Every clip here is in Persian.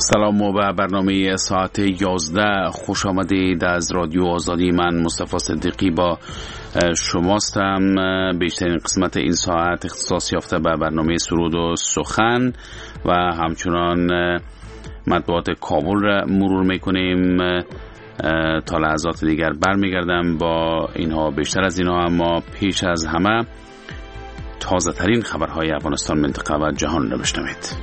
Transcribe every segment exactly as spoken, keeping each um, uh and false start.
سلام و به برنامه ساعت یازده خوش آمدید. از رادیو آزادی من مصطفی صدیقی با شماستم. بیشترین قسمت این ساعت اختصاص یافته به برنامه سرود و سخن و همچنان مطبوعات کابل را مرور میکنیم. تا لحظات دیگر برمیگردم با اینها. بیشتر از اینها اما پیش از همه تازه ترین خبرهای افغانستان، منطقه و جهان را بشنوید.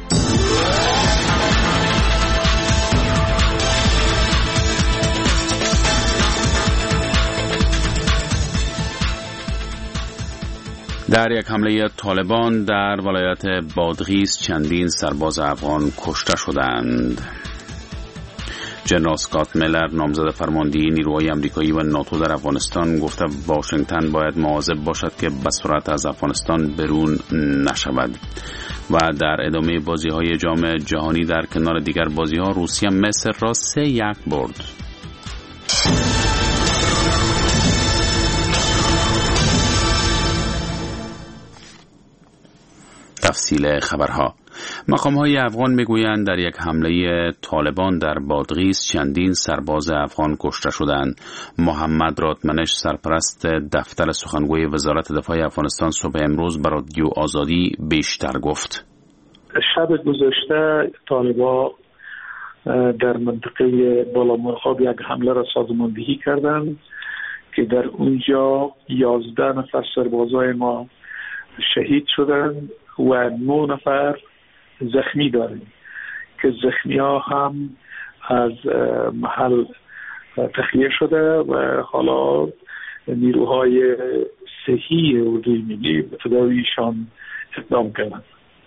در یک حمله طالبان در ولایت بادغیس چندین سرباز افغان کشته شدند. جنرال اسکات میلر، نامزد فرماندهی نیروهای آمریکایی و ناتو در افغانستان، گفته واشنگتن باید مواظب باشد که به سرعت از افغانستان برون نشود. و در ادامه بازی‌های جام جهانی در کنار دیگر بازی‌ها، روسیه مصر را سه یک برد. تفصیل خبرها. مقام‌های افغان میگویند در یک حمله طالبان در بادغیس چندین سرباز افغان کشته شدند. محمد راتمنش، سرپرست دفتر سخنگوی وزارت دفاع افغانستان، صبح امروز به رادیو آزادی بیشتر گفت. شب گذشته طالبان در منطقه بالامرغاب یک حمله را سازماندهی کردند که در اونجا یازده نفر سربازای ما شهید شدند و نه نفر زخمی داریم که زخمی ها هم از محل تخلیه شده و حالا نیروهای صحی اردوی ملی به تداویشان اقدام کردند.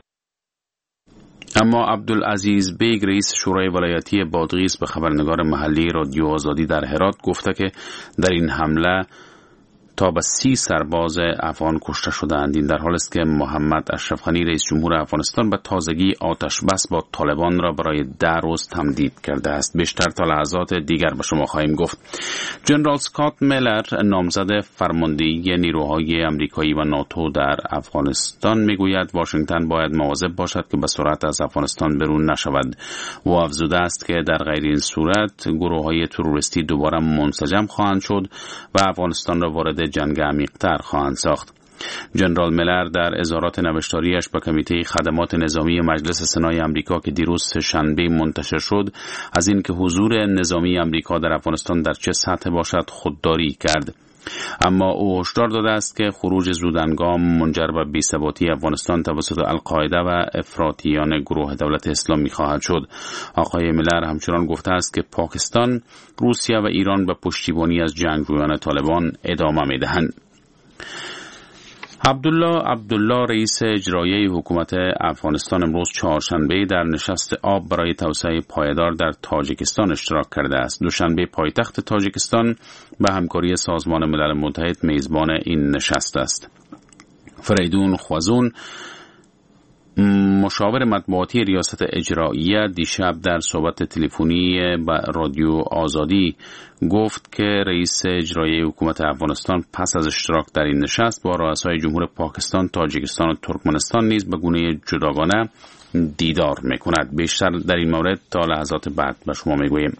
اما عبدالعزیز بیگ، رئیس شورای ولایتی بادغیس، به خبرنگار محلی رادیو آزادی در هرات گفته که در این حمله تا به سی سرباز افغان کشته شدند. این در حال است که محمد اشرف غنی، رئیس جمهور افغانستان، به تازگی آتش بس با طالبان را برای ده روز تمدید کرده است. بیشتر تا لحظات دیگر به شما خواهیم گفت. جنرال اسکات میلر، نامزد فرماندهی نیروهای آمریکایی و ناتو در افغانستان، میگوید واشنگتن باید مواظب باشد که به سرعت از افغانستان برون نشود. و افزوده است که در غیر این صورت گروه‌های تروریستی دوباره منسجم خواهند شد و افغانستان را وارد جنگ عمیق‌تر خواهند ساخت. جنرال میلر در اظهارات نوشتاریش به کمیته خدمات نظامی مجلس سنای آمریکا که دیروز شنبه منتشر شد، از اینکه حضور نظامی آمریکا در افغانستان در چه سطح باشد خودداری کرد. اما او هشدار داده است که خروج زودهنگام منجر به بی‌ثباتی افغانستان توسط القاعده و افراطیان گروه دولت اسلامی خواهد شد. آقای میلر همچنان گفته است که پاکستان، روسیه و ایران به پشتیبانی از جنگجویان طالبان ادامه می‌دهند. عبدالله عبدالله، رئیس اجرایی حکومت افغانستان، امروز چهارشنبه در نشست آب برای توسعه پایدار در تاجیکستان اشتراک کرده است. دوشنبه پایتخت تاجیکستان به همکاری سازمان ملل متحد میزبان این نشست است. فریدون خوازون، مشاور مطبوعاتی ریاست اجراییه، دیشب در صحبت تلفنی با رادیو آزادی گفت که رئیس اجرایی حکومت افغانستان پس از اشتراک در این نشست با رؤسای جمهور پاکستان، تاجیکستان و ترکمنستان نیز به گونه جداگانه دیدار میکند. بیشتر در این مورد تا لحظات بعد به شما میگوییم.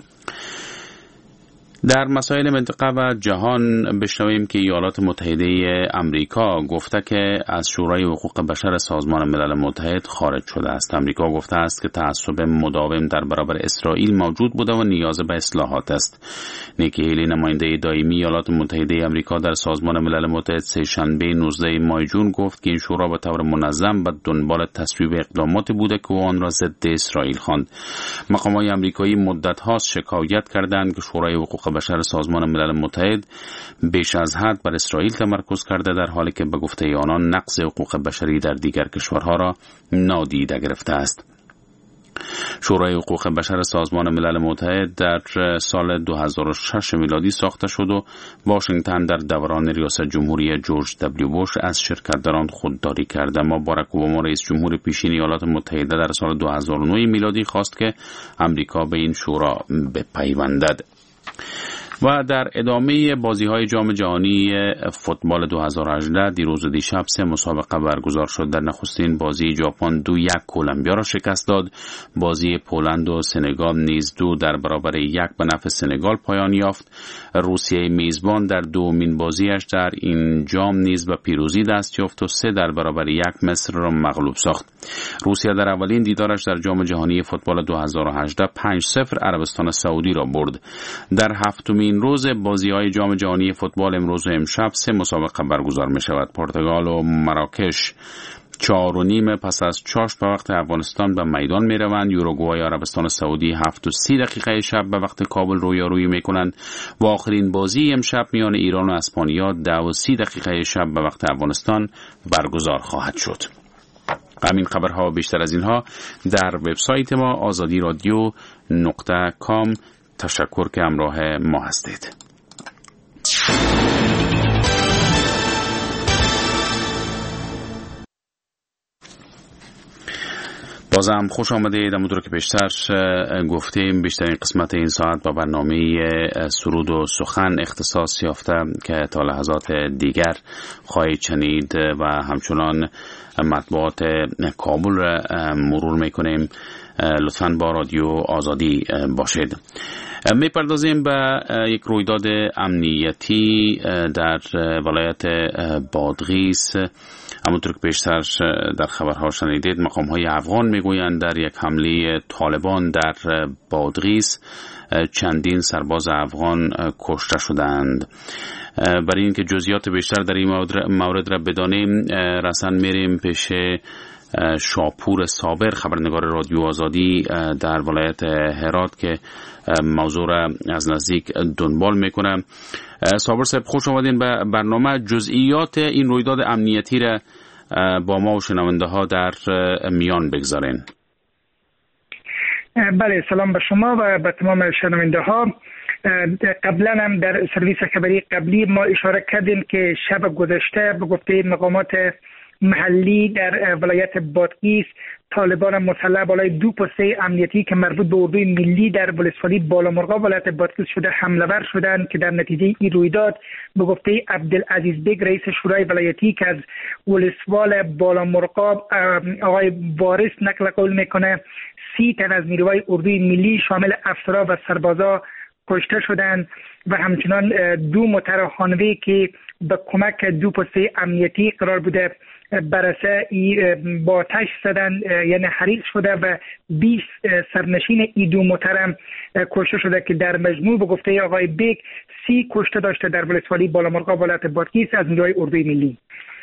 در مسائل منطقه و جهان بشنویم که ایالات متحده امریکا گفته که از شورای حقوق بشر سازمان ملل متحد خارج شده است. امریکا گفته است که تعصب مداوم در برابر اسرائیل موجود بوده و نیاز به اصلاحات است. نیکی هیلی، نماینده دائمی ایالات متحده امریکا در سازمان ملل متحد، سه شنبه نوزده مای جون گفت که این شورا به طور منظم به دنبال تصویب اقداماتی بوده که او آن را ضد اسرائیل خواند. مقامات آمریکایی مدت هاست شکایت کردند که شورای حقوق بشر سازمان ملل متحد بیش از حد بر اسرائیل تمرکز کرده، در حالی که به گفته آنان نقض حقوق بشری در دیگر کشورها را نادیده گرفته است. شورای حقوق بشر سازمان ملل متحد در سال دو هزار و شش میلادی ساخته شد و واشنگتن در دوران ریاست جمهوری جورج دبلیو بوش از شرکت در آن خودداری کرد. اما باراک اوباما، رئیس جمهور پیشین ایالات متحده، در سال دو هزار و نه میلادی خواست که امریکا به این شورا بپیوندد. و در ادامه بازی‌های جام جهانی فوتبال دو هزار و هجده دیروز و دیشب سه مسابقه برگزار شد. در نخستین بازی ژاپن دو یک کلمبیا را شکست داد. بازی پولند و سنگال نیز دو در برابر یک به نفع سنگال پایان یافت. روسیه میزبان در دومین بازیش در این جام نیز به پیروزی دست یافت و سه در برابر یک مصر را مغلوب ساخت. روسیه در اولین دیدارش در جام جهانی فوتبال دو هزار و هجده پنج صفر عربستان سعودی را برد. در هفتمین روز بازی‌های جام جهانی فوتبال امروز و امشب سه مسابقه برگزار می‌شود. پرتغال و مراکش چهار و نیم پس از چاشت به وقت افغانستان به میدان می‌روند. یوروگوئه و عربستان سعودی هفت و سی دقیقه شب به وقت کابل رویارویی می‌کنند و آخرین بازی امشب میان ایران و اسپانیا ده و سی دقیقه شب به وقت افغانستان برگزار خواهد شد. همین خبرها بیشتر از اینها در وبسایت ما آزادی رادیو نقطه کام. تشکر که همراه ما هستید. بازم خوش آمدید. همونطور که پیشتر گفتیم بیشترین قسمت این ساعت با برنامه سرود و سخن اختصاص یافته که تا لحظات دیگر خواهید شنید و همچنان مطبوعات کابل را مرور میکنیم. لطفاً با رادیو آزادی باشید. میپردازیم به یک رویداد امنیتی در ولایت بادغیس. همونطور که پیشتر در خبرها شنیدید مقام‌های افغان میگویند در یک حمله طالبان در بادغیس چندین سرباز افغان کشته شدند. برای اینکه جزئیات بیشتر در این مورد را بدانیم رسن میریم پیش شاپور صابر خبرنگار رادیو آزادی در ولایت هرات که موضوع را از نزدیک دنبال میکنه. صابر صاحب خوش آمدین به برنامه. جزئیات این رویداد امنیتی را با ما و شنونده ها در میان بگذارین. بله، سلام به شما و به تمام شنونده ها. قبلا هم در سرویس خبری قبلی ما اشاره کردیم که شب گذشته به گفته مقامات محلی در ولایت بادغیس طالبان مسلح بالای دو پسته امنیتی که مربوط به اردوی ملی در ولسوالی بالامرغاب ولایت بادغیس شده حمله ور شدند که در نتیجه این رویداد به گفته عبدالعزیز بیگ رئیس شورای ولایتی که از ولسوال بالامرغاب آقای وارث نقل قول میکنه سی تن از نیروهای اردوی ملی شامل افسرها و سربازا کشته شدند و همچنان دو موتر هانوی که به کمک دو پسته امنیتی قرار بوده برسه با آتش زدن یعنی حریق شده و بیست سرنشین ای دو موترم کشته شده که در مجموع به گفته آقای بیگ سی کشته داشته در ولسوالی بالامرغاب ولایت بادغیس از نیروهای اردوی ملی.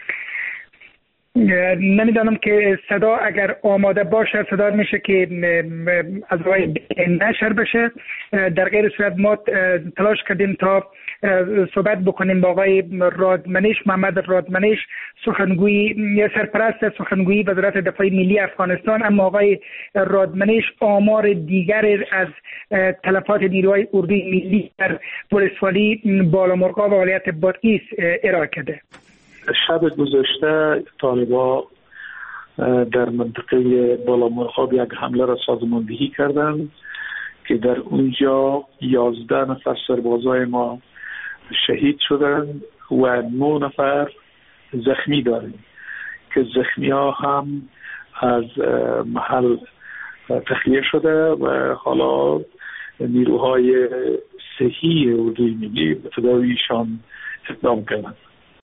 نمیدانم که صدا اگر آماده باشه صدا میشه که از آقای نشر بشه. در غیر صورت ما تلاش کردیم تا صحبت بکنیم با آقای رادمنش محمد رادمنش سخنگوی سرپرست سخنگویی وزارت دفاع ملی افغانستان، اما آقای رادمنش آمار دیگر از تلفات نیروهای اردوی ملی در ولسوالی بالامرغاب و ولایت بادغیس ارائه کرده. شب گذشته طالبان در منطقه بالامرغاب یک حمله را سازماندهی کردند که در اونجا یازده نفر سربازای ما شهید شدند و نه نفر زخمی داریم که زخمی ها هم از محل تخلیه شده و حالا نیروهای صحی اردوی ملی به تداویشان اقدام کردند.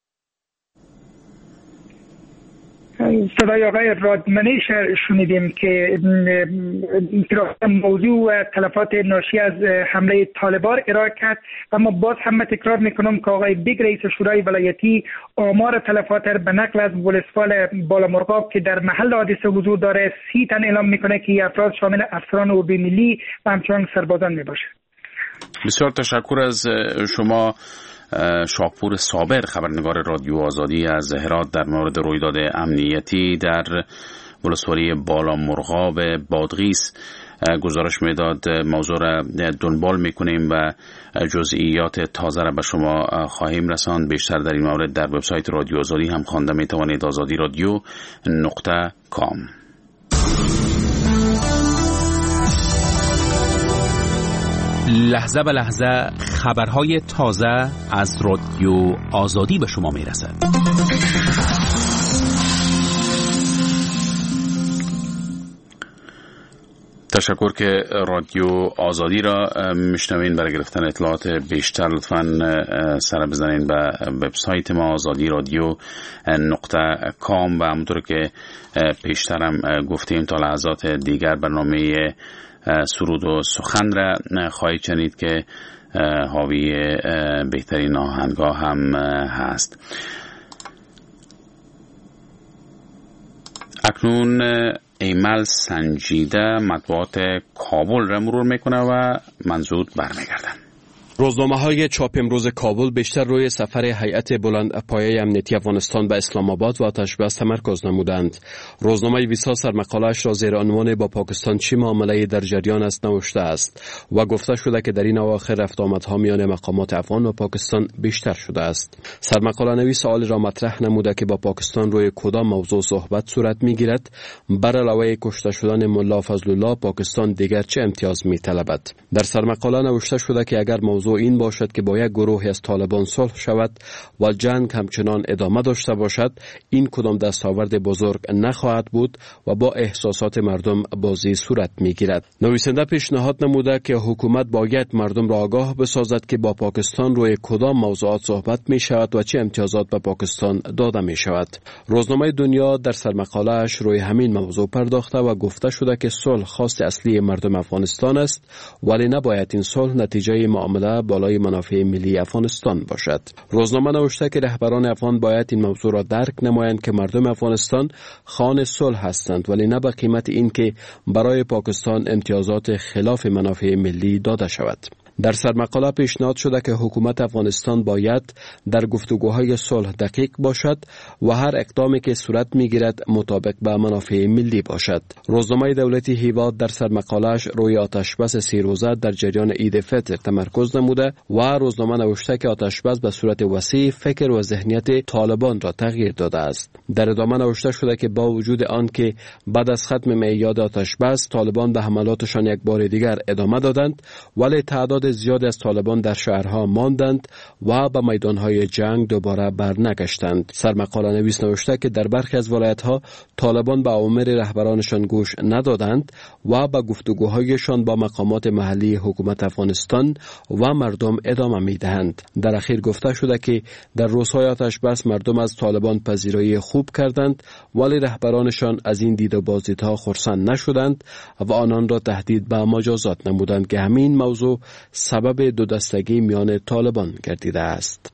صدای آقای رادمنش شنیدیم که موضوع و تلفات ناشی از حمله طالبان ارائه کرد، اما باز هم تکرار میکنم که آقای بیگ رئیس شورای ولایتی آمار تلفات به نقل از ولسوال بالامرغاب که در محل حادثه حضور داره سی تن اعلام میکنه که افراد شامل افسران اردوی ملی و همچنان سربازان میباشه. بسیار تشکر از شما شاپور صابر خبرنگار رادیو آزادی از هرات در مورد رویداد امنیتی در ولسوالی بالامرغاب بادغیس گزارش میداد. موضوع را دنبال میکنیم و جزئیات تازه را به شما خواهیم رساند. بیشتر در این مورد در وبسایت رادیو آزادی هم خوانده میتوانید آزادی رادیو نقطه کام. لحظه به لحظه خبرهای تازه از رادیو آزادی به شما میرسد. تشکر که رادیو آزادی را میشنوین. برای گرفتن اطلاعات بیشتر لطفاً سر بزنین به وبسایت ما آزادی رادیو نقطه کام و همونطور که پیشترم گفتیم تا لحظات دیگر برنامه سرود و سخن را خواهید شنید که حاوی بهترین آهنگ‌ها هم هست. اکنون ایمل سنجیده مطبوعات کابل را مرور میکنه و من زود برمیگردم. روزنامه‌های چاپ امروز کابل بیشتر روی سفر هیئت بلندپایه امنیتی افغانستان به اسلام آباد و آتش‌بس تمرکز نمودند. روزنامه ویسا سرمقاله‌اش را زیر عنوان با پاکستان چی معامله در جریان است نوشته است و گفته شده که در این اواخر رفت آمدها میان مقامات افغان و پاکستان بیشتر شده است. سرمقاله نویس سوال را مطرح نموده که با پاکستان روی کدام موضوع صحبت صورت می‌گیرد. بر علاوه کشته شدن ملا فضل الله، پاکستان دیگر چه امتیاز می‌طلبد؟ در سرمقاله نوشته شده که اگر موضوع این باشد که با یک گروه از طالبان صلح شود و جنگ همچنان ادامه داشته باشد، این کدام دستاورد بزرگ نخواهد بود و با احساسات مردم بازی صورت میگیرد. نویسنده پیشنهاد نموده که حکومت باید مردم را آگاه بسازد که با پاکستان روی کدام موضوعات صحبت می شود و چه امتیازات به پاکستان داده می شود. روزنامه دنیا در سرمقاله‌اش روی همین موضوع پرداخته و گفته شده که صلح خواست اصلی مردم افغانستان است، ولی نباید این صلح نتیجه معامله بالای منافع ملی افغانستان باشد. روزنامه نوشته که رهبران افغان باید این موضوع را درک نمایند که مردم افغانستان خواهان صلح هستند، ولی نه به قیمت این که برای پاکستان امتیازات خلاف منافع ملی داده شود. در سرمقاله پیشنهاد شده که حکومت افغانستان باید در گفتگوهای صلح دقیق باشد و هر اقدامی که صورت میگیرد مطابق با منافع ملی باشد. روزنامه دولتی هیواد در سرمقاله‌اش روی آتش‌بس سی روزه در جریان عید فطر تمرکز نموده و روزنامه نوشته که آتش‌بس به صورت وسیع فکر و ذهنیت طالبان را تغییر داده است. در ادامه نوشته شده که با وجود آن که بعد از ختم میعاد آتش‌بس طالبان به حملاتشان یک بار دیگر ادامه دادند، ولی تعداد زیاد از طالبان در شهرها ماندند و به میدانهای جنگ دوباره برنگشتند. سرمقاله نویس نوشته که در برخی از ولایت‌ها طالبان به اوامر رهبرانشان گوش ندادند و به گفتگوهایشان با مقامات محلی حکومت افغانستان و مردم ادامه می‌دهند. در اخیر گفته شده که در روزهای آتش‌بس مردم از طالبان پذیرایی خوب کردند، ولی رهبرانشان از این دید و بازدیدها خرسند نشدند و آنان را تهدید به مجازات نمودند که همین موضوع سبب دو دستگی میان طالبان گردیده است.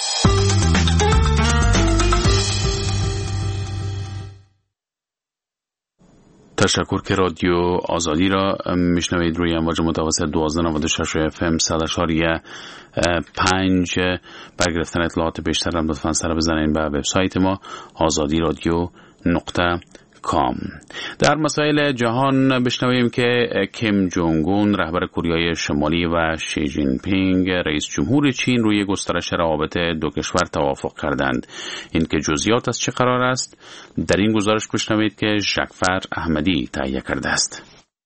تشکر که رادیو آزادی را میشنوید روی امواج متوسط دوازده نود و شش اف ام صد اشاریه پنج. برای گرفتن اطلاعات بیشتر هم لطفاً سر بزنین به وبسایت ما آزادی رادیو نقطه کام. در مسائل جهان بشنویم که کیم جونگ اون رهبر کره شمالی و شی جین پینگ رئیس جمهور چین روی گسترش روابط دو کشور توافق کردند. این که جزئیات از چه قرار است در این گزارش بشنوید که ژکفر احمدی تهیه کرده است.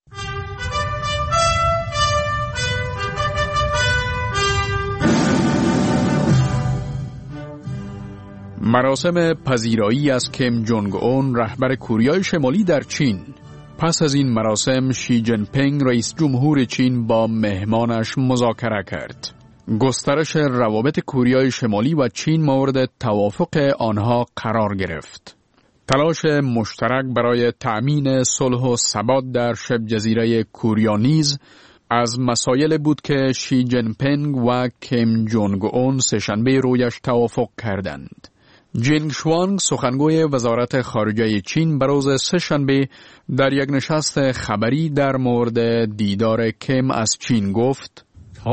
مراسم پذیرایی از کیم جونگ اون رهبر کره شمالی در چین. پس از این مراسم شی جین پینگ رئیس جمهور چین با مهمانش مذاکره کرد. گسترش روابط کره شمالی و چین مورد توافق آنها قرار گرفت. تلاش مشترک برای تأمین صلح و ثبات در شبه جزیره کره نیز از مسائل بود که شی جین پینگ و کیم جونگ اون سه‌شنبه رویش توافق کردند. جینگ شوانگ سخنگوی وزارت خارجه چین به روز سه‌شنبه در یک نشست خبری در مورد دیدار کیم از چین گفت: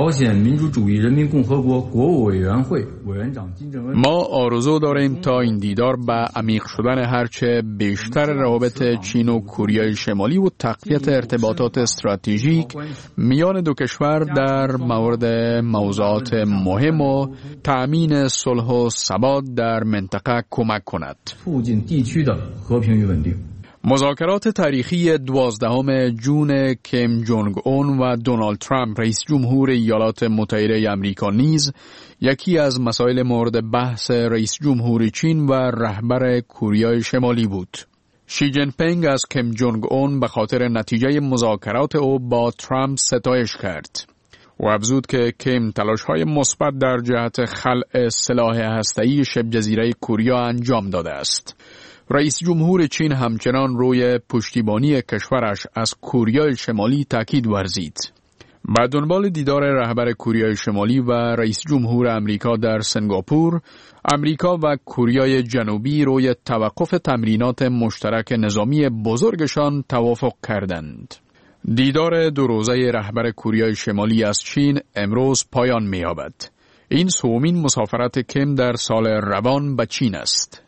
ما آرزو داریم تا این دیدار به عمیق شدن هرچه بیشتر روابط چین و کره شمالی و تقویت ارتباطات استراتژیک میان دو کشور در مورد موضوعات مهم و تأمین صلح و ثبات در منطقه کمک کند. مذاکرات تاریخی دوازدهم جون کیم جونگ اون و دونالد ترامپ رئیس جمهور ایالات متحده آمریکا نیز یکی از مسائل مورد بحث رئیس جمهور چین و رهبر کره شمالی بود. شی جین پینگ از کیم جونگ اون به خاطر نتیجه مذاکرات او با ترامپ ستایش کرد و افزود که کیم تلاش‌های مثبت در جهت خلع سلاح هسته‌ای شبه جزیره کره انجام داده است. رئیس جمهور چین همچنان روی پشتیبانی کشورش از کره شمالی تاکید ورزید. با دنبال دیدار رهبر کره شمالی و رئیس جمهور امریکا در سنگاپور، امریکا و کره جنوبی روی توقف تمرینات مشترک نظامی بزرگشان توافق کردند. دیدار دو روزه رهبر کره شمالی از چین امروز پایان می‌یابد. این سومین مسافرت کیم در سال روان به چین است.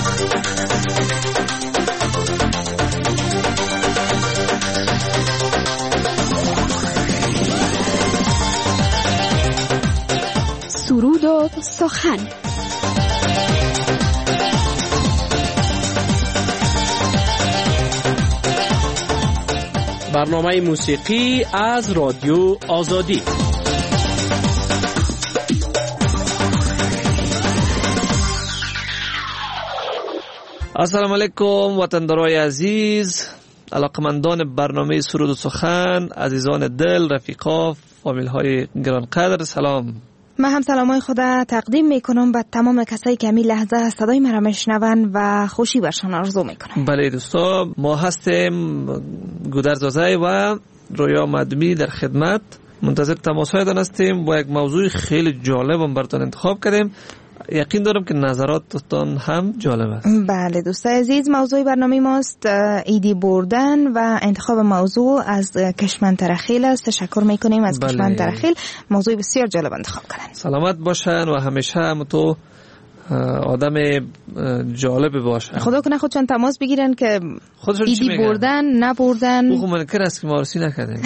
سرود و سخن. برنامه موسیقی از رادیو آزادی. السلام علیکم وطندارای عزیز، علاقمندان برنامه سرود و سخن، عزیزان دل، رفیقا، فامیل های گرانقدر، سلام. من هم سلامای خدا تقدیم میکنم به تمام کسایی که همین لحظه صدای مرا میشنون و خوشی برشان آرزو میکنم. بله دوستا، ما هستیم گودرزازه و رویا مدمی در خدمت، منتظر تماسهایتان هستیم. با یک موضوع خیلی جالب براتون انتخاب کردیم، یقین دارم که نظراتتان هم جالب است. بله دوستای عزیز، موضوع برنامه ماست ایدی بردن و انتخاب موضوع از کشمن ترخیل است. تشکر میکنیم از بله. کشمن ترخیل، موضوع بسیار جالب انتخاب کردن. سلامت باشن و همیشه هم تو آدم جالب باشه. خدا کنه خودشان تماس بگیرن که ایدی بردن نبردن. خب منکر است که مارسی نکردیم.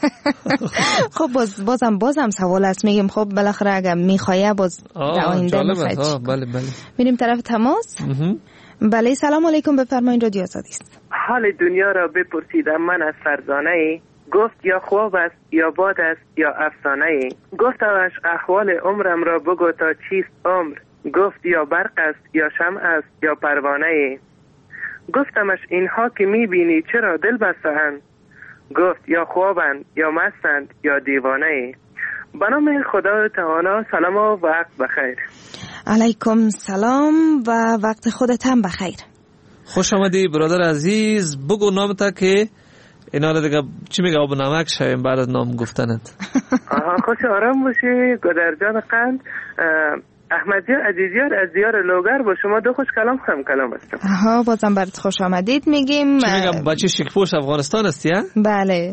خب باز بازم بازم سوال است، میگیم خب بالاخره اگه میخوایه باز در آینده میخواید. بله بله. میریم طرف تماس. بله سلام علیکم، بفرمایید رادیو آزادی است. حال دنیا را بپرسیدم من از فرزانه ای، گفت یا خواب است یا باد است یا افسانه ای. گفتمش احوال عمرم را بگو تا چیست عمر، گفت یا برق است یا شمع است یا پروانه ای. گفتمش اینها که میبینی چرا دل بسته‌اند، گفت یا خوابند یا مستند یا دیوانه ای. به نام خدا تعالی، سلام و وقت بخیر. علیکم سلام و وقت خودت هم بخیر. خوش آمدی برادر عزیز، بگو نامتا که اینا رو دیگه چی میگه آب نمک شویم بعد از نام گفتنت. آها خوش آرام باشی گدرجان قند. احمدیار عزیزیار از دیار لوگر، با شما دو خوش کلام هم کلام هستم. آها بازم برات خوش آمدید میگیم. چی میگم بچه شکپوش افغانستان هستی ها؟ بله.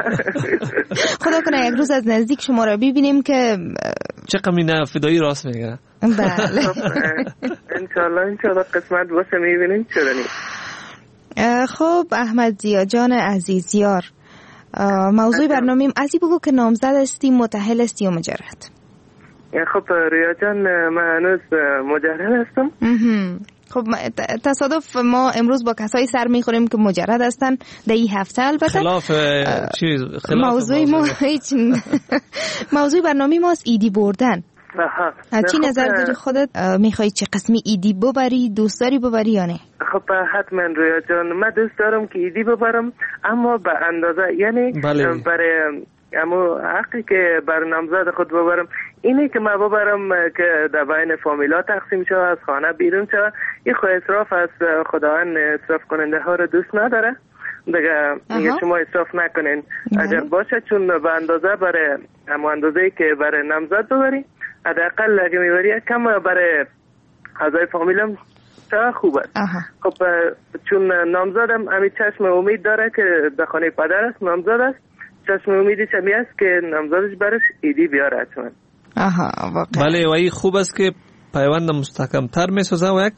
خدا کنه یک روز از نزدیک شما را ببینیم که چقدر اینا فدایی راست میگه. بله. انشالله انشالله قسمت باشه میبینیم چرا نی. خب احمد زیا جان عزیزیار، موضوع برنامه‌ام ازی بگو که نامزد هستی، متأهل هستی یا مجرد؟ خب ریا جان من هنوز مجرد هستم. خب تصادف ما امروز با کسایی سر میخوریم که مجرد هستن در این هفته. البته خلاف چیز خلاف موضوع ما هیچ موضوع برنامه ماست ایدی بردن. آها. از چی نظر داری خودت؟ میخوای چه قسمی ایدی ببری؟ دوست داری ببری یا نه؟ خب حتما رویا جان من دوست دارم که ایدی ببرم، اما به اندازه، یعنی بله. برای اما حقی که بر نامزد خود ببرم اینه که من ببرم که در بین فامیلا تقسیم شود، از خانه بیرون شود. این خود اصراف از خداوند اصراف کننده ها رو دوست نداره دیگه. میگه شما اصراف نکنین اگر باشه، چون به اندازه برای اما اندازه‌ای که برای نامزد ببری، حداقل اگه میبری کم برای اعضای فامیلم چه خوب است. خب چون نامزدم همین چشم امید داره که در خانه پدر است نامزد است، چشم امیدش همی است که نامزدش برش ایدی بیاره حتما. آها واقعا. بله و این خوب است که پیوند مستحکم تر می سازه و یک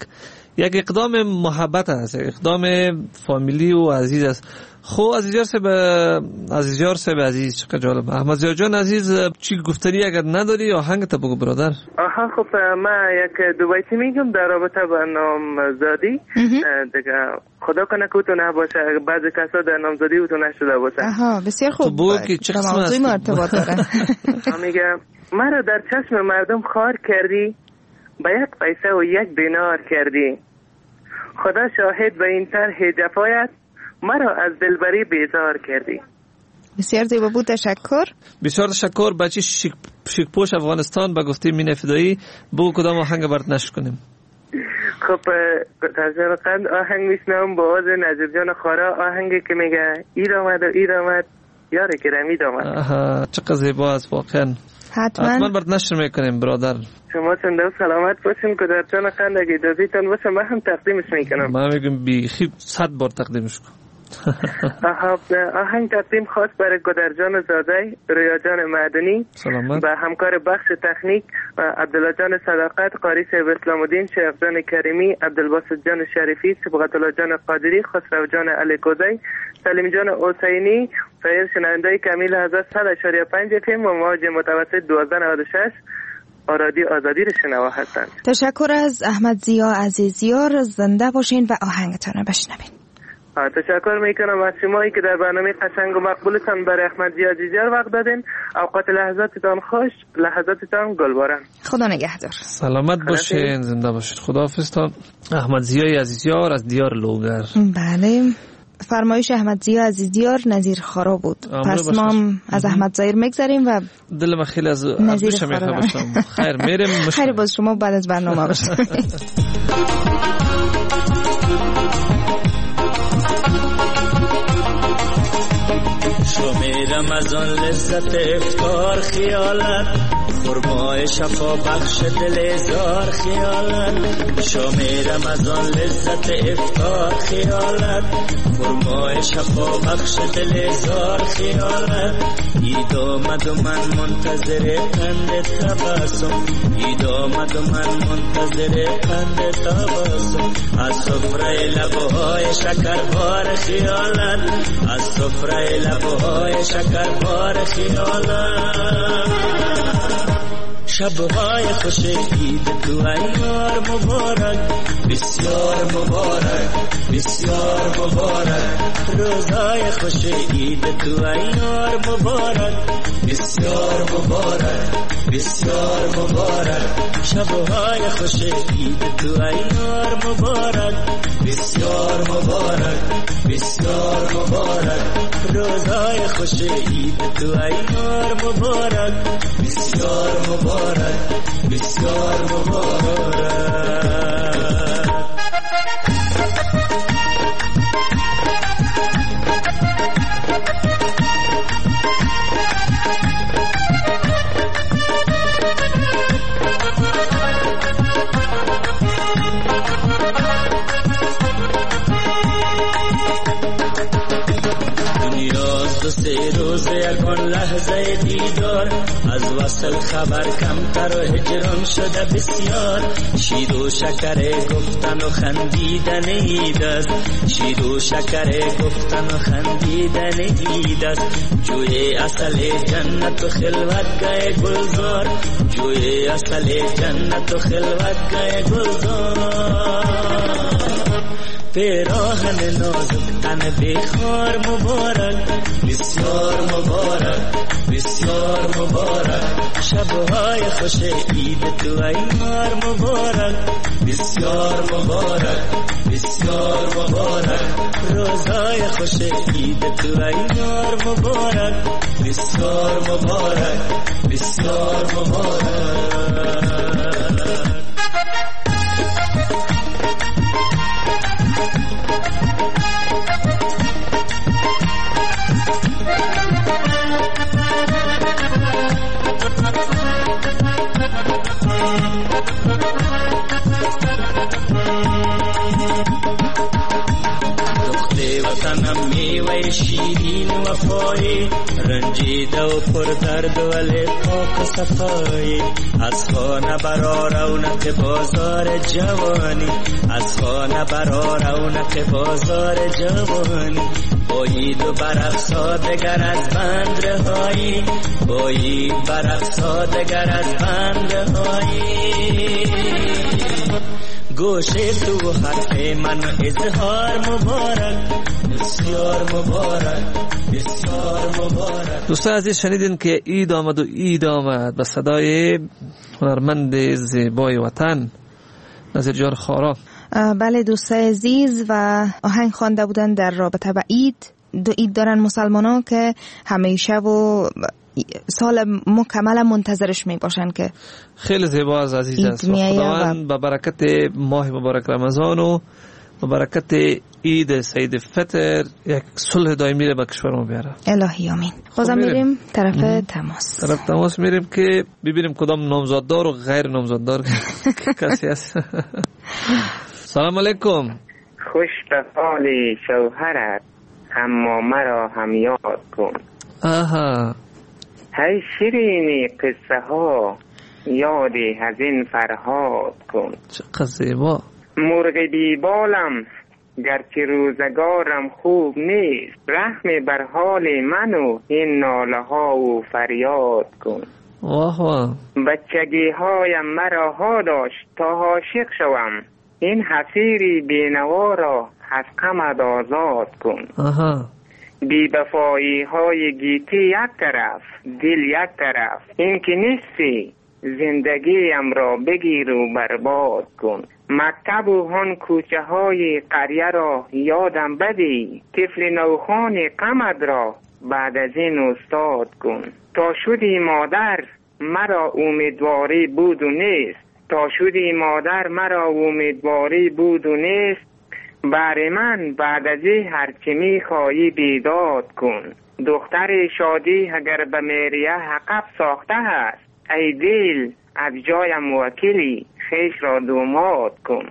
یک اقدام محبت است، اقدام فامیلی و عزیز است. خب عزیزیار سه به عزیزیار سه به عزیز چقدر جالب. احمد زیا جان عزیز چی گفتنی اگر نداری آهنگ تا بگو برادر. آها خب من یک دو بیتی میگم در رابطه با نامزدی دیگه. خدا کنه که تو نباشه، بعضی کسا در نامزدی او تو نشده باشه. آها بسیار خوب. تو بگو که چه قسم است. مرتبط داره. میگه مرا در چشم مردم خار کردی، با یک پیسه و یک دینار کردی. خدا شاهد به این طرح جفایت، مرا از دلبری بیزار کردی. بسیار زیبا بود، تشکر. بسیار تشکر. بچه شیک شیکپوش افغانستان با گفته مینه فدایی بگو کدام آهنگ برات نشر کنیم. خب تازه قند آهنگ میشنم با آواز نجیب جان خارا، آهنگی که میگه ایر آمد و ایر آمد یار گرمید آمد. آها چقدر زیبا است واقعا. حتما حتما برات نشر میکنیم برادر. شما چنده سلامت باشین که در جان قند اگه اجازهتان باشه من هم تقدیمش میکنم. من میگم بیخی صد بار تقدیمش کن. آهنگ تقدیم خاص برای گدرجان زاده، رویا جان معدنی سلامت. و همکار بخش تکنیک عبدالله جان صداقت، قاری صاحب اسلام الدین، شیخ جان کریمی، عبدالباسط جان شریفی، صبغت الله جان قادری، خسرو جان علی گوزی، سلیم جان حسینی، سایر شنونده‌های کمیل حضرت صد و پنج اف ام و موج متوسط دوازده نود و شش آرادی آزادی رو شنوا هستند. تشکر از احمد زیا عزیزیار. زنده باشین و آهنگتان رو بشنوین. تشکر میکنم از شمایی که در برنامه قشنگ و مقبولتان برای احمد زیا عزیزیار وقت دادین. اوقات لحظاتتان خوش، لحظاتتان گلبارن. خدا نگهدار. سلامت باشین، زنده باشید. خداحافظتان. احمد زیا عزیزیار از دیار لوگر. بله، فرمایش احمد زیا عزیزیار نظیر خارا بود. پس ما از احمد زایر میگذاریم و دل من خیلی از نظیر خارا باشم. خیر میریم. خیر باز شما بعد از برنامه باشید. شمیرم از آن لذت افطار خیالت، خرمای شفا بخش دل زار خیالت. شمیرم از آن لذت افطار خیالت، خرمای شفا بخش دل زار خیالت. اید آمد و من منتظر قند تبسم، اید آمد و من منتظر قند تبسم. از سفره لبهای شکربار خیالت، از سفره لبهای شکربار خیالت. شبهای خوش عید تو ایار مبارک، بسیار مبارک بسیار مبارک. روزای خوش عید تو ایار مبارک، بسیار مبارک بسیار مبارک. شبهای خوش عید تو ایار مبارک، بسیار مبارک بسیار مبارک. روزای خوش عید تو ایار مبارک، بسیار مبارک بسیار مبارک. سه روز یکان لحظه دیدار، از وصل خبر کمتر و هجران شده بسیار. شیر و شکر گفتن و خندیدن عید است، شیر و شکر گفتن و خندیدن عید است. جوی اصل جنت و خلوتگاه گلزار، جوی اصل جنت و خلوتگاه گلزار. پیراهن نازک تن بخار مبارک، بسیار مبارک بسیار مبارک. شبهای خوش عید تو ایار مبارک، بسیار مبارک بسیار مبارک. روزای خوش عید تو ایار مبارک، بسیار مبارک بسیار مبارک. شیرین وفایی رنجیده و پر درد ولی پاک و صفایی از خانه برا رونق بازار جوانی از خانه برا رونق بازار جوانی با عید و برقصا دگر از بند رهایی با عید برقصا دگر از بند رهایی گوشه تو حرف من اظهار مبارک بسیار مبارک بسیار مبارک. دوستان عزیز شنیدین که عید آمد و عید آمد به صدای هنرمند زیبای وطن نظیر جان خارا. بله دوستان عزیز و آهنگ خوانده بودن در رابطه با عید. دو عید دارن مسلمان ها که همیشه و سال مکمل منتظرش می باشن که خیلی زیبا از عزیز است و خداوند با برکت ماه مبارک رمضان و با برکت عید سعید فطر یک صلح دائمی را به کشور ما بیاره الهی آمین. خودم میریم طرف ام. تماس طرف تماس میریم که ببینیم کدام نامزددار و غیر نامزددار کسی هست. سلام علیکم. خوش به حال شوهرت اما مرا هم یاد کن. آها هی شیرینی قصه ها یادی از این فرهاد کن. چقدر زیبا. مرغ بیبالم گرچه روزگارم خوب نیست رحم بر حال من و این ناله ها و فریاد کن. واه واه. بچگی هایم مرا ها داشت تا عاشق شوم این حسیری بینوا را از غمت آزاد کن. آها بی بفایی های گیتی یک طرف دل یک طرف این که نیستی زندگیم را بگیر و برباد کن. مکتب و هن کوچه های قریه را یادم بدی طفل نوخان غمت را بعد از این استاد کن. تا شدی مادر مرا امیدواری بود و نیست تا شدی مادر مرا امیدواری بود و نیست بر من بعد از این هرچی می خواهی بیداد کن. دختر شادی اگر به میریه حقب ساخته است ای دل از جایم وکیلی خیش را دوماد کن.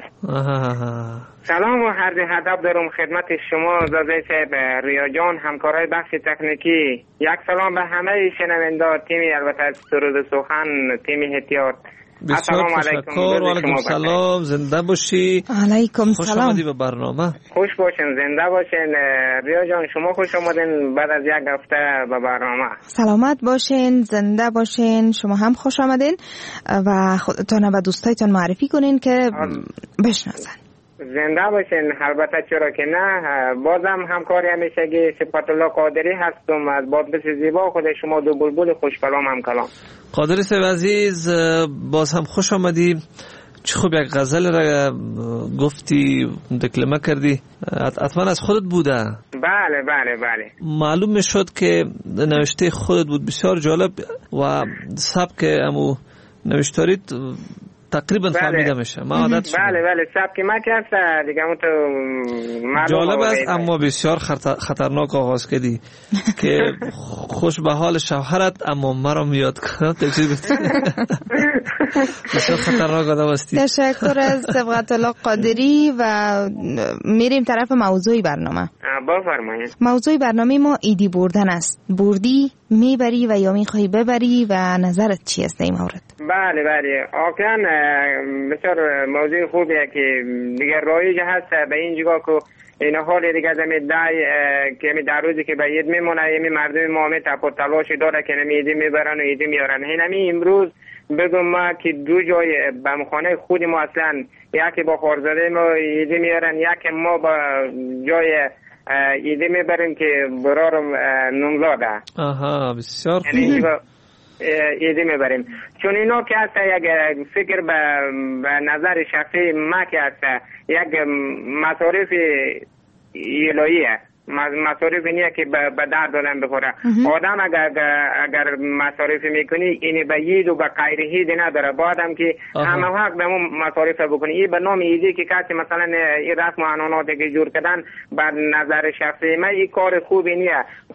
سلام و عرض ادب دارم خدمت شما زاده صاحب ریا جان همکارای بخش تکنیکی. یک سلام به همه شنونده تیمی البته از سرود سخن تیمی احتیاط. بسیار تشکر و علیکم سلام زنده باشی. علیکم خوش سلام. آمدی به برنامه. خوش باشین زنده باشین ریا جان شما خوش آمدین بعد از یک هفته به برنامه. سلامت باشین زنده باشین شما هم خوش آمدین و خودتون و دوستایتون معرفی کنین که بشناسن. زنده باشین البته چرا که نه بازم همکاری همیشگی صفت الله قادری هستم از بادبس زیبا خود شما دو بلبل خوش کلام هم کلام. قادری صاحب عزیز باز هم خوش آمدی. چه خوب یک غزل را گفتی دکلمه کردی حتما از خودت بوده. بله بله بله معلوم میشد که نوشته خودت بود. بسیار جالب و سبک امو نوشتاریت تقریبا فهمیده میشه. ما عادت شده. بله بله سبک ما که هست دیگه اون تو جالب است اما بسیار خطرناک آغاز کردی که خوش به حال شوهرت اما مرا میاد کنم. بسیار خطرناک آدم هستی. تشکر از صبغت الله قادری و میریم طرف موضوع برنامه. بفرمایید. موضوع برنامه ما ایدی بردن است. بردی میبری و یا میخوای ببری و نظرت چی است این مورد؟ بله بله واقعا بسیار موضوع خوبیه که دیگه رایج هست به این جگاه که این حال دیگه زمین دای که می در روزی که به عید میمونه یمی مردم ما می تپ و تلاشی داره که نمی ایدی میبرن و ایدی میارن. اینمی امروز بگم ما که دو جای بمخانه خود ما اصلا یکی با خارزاده ما ایدی میارن یکی ما با جای ایدی میبریم که برارم نمزاده. آها بسیار خوب. ایدی میبریم چون اینا که هست یک فکر به, به نظر شخصی ما که هست یک مصارف الهیه مصارف نیه که به درد دادن بخوره. آدم اگر اگر مصارف میکنی این به یید و به غیره هید نداره باید که همه حق به اون مصارف بکنی. این به نام ایدی که کسی مثلا این رسم و عنعناتی که جور کردن به نظر شخصی من این کار خوبی نیه.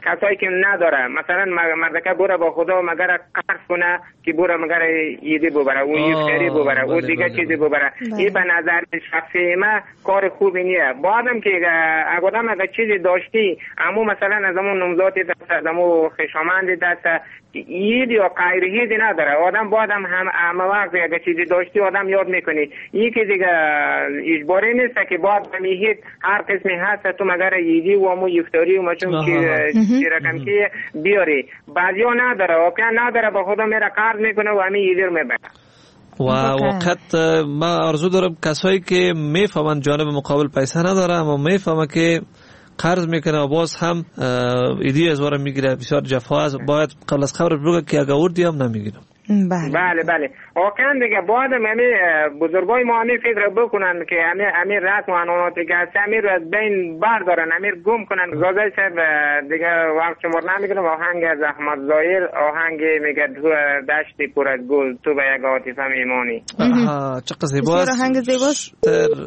کسایی که نداره مثلا مردکه بوره با خدا مگر قرض کنه که بوره مگر ایدی ببره او یفتری ببره او دیگه چیزی ببره. این به نظر شخصی ما کار خوبی نیه. بعدم که اگر آدم اگر چیزی داشتی اما مثلا از همون نمزاتی دست از همون خشامندی دست اید یا قیرهیدی نداره آدم بعدم هم همه وقت اگر چیزی داشتی آدم یاد میکنی. یکی دیگه اجباری نیست که بعد همیهید هر قسمی هست تو مگر ایدی و همون یفتاری و مچون چی رقم که بیاری بعضی ها نداره واقعا نداره با خدا میره قرض میکنه و همین ایدی رو میبره. و وقت ما آرزو دارم کسایی که میفهمن جانب مقابل پیسه نداره اما میفهمه که قرض میکنه و باز هم ایدی از واره میگیره بسیار جفا است. باید قبل از خبر بگه که اگه وردی هم نمیگیرم. بله بله بله واقعا دیگه باید همه بزرگای ما همه فکر بکنن که همه همه رسم و عنعناتی که هست همه رو از بین بردارن همه گم کنن. گازای صاحب دیگه وقت شمار نمیگیرم. آهنگ از احمد زایر آهنگ میگه تو دشتی پر از گل تو به یک عاطفه میمانی. چقدر زیباست آهنگ زیباست.